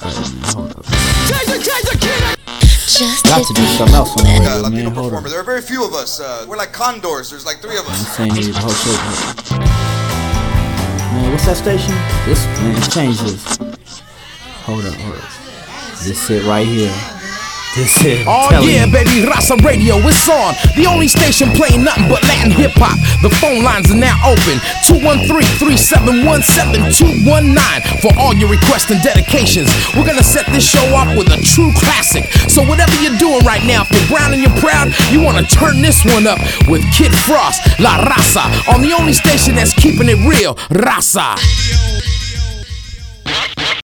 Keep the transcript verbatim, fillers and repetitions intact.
crazy, man. Hold up. Just Got to do something else on the radio, uh, man. Hold up. There are very few of us. Uh, we're like condors. There's like three of us. I'm saying here the whole show. Man, what's that station? This, man, change this. Hold up, hold up. This it right here. This it. Oh yeah, you. Baby, Raza Radio, it's on. The only station playing nothing but Latin hip-hop. The phone lines are now open. two one three, three seven one, seven two one nine for all your requests and dedications. We're gonna set this show off with a true classic. So whatever you're doing right now, if you're brown and you're proud, you wanna turn this one up with Kid Frost, La Raza, on the only station that's keeping it real, Raza.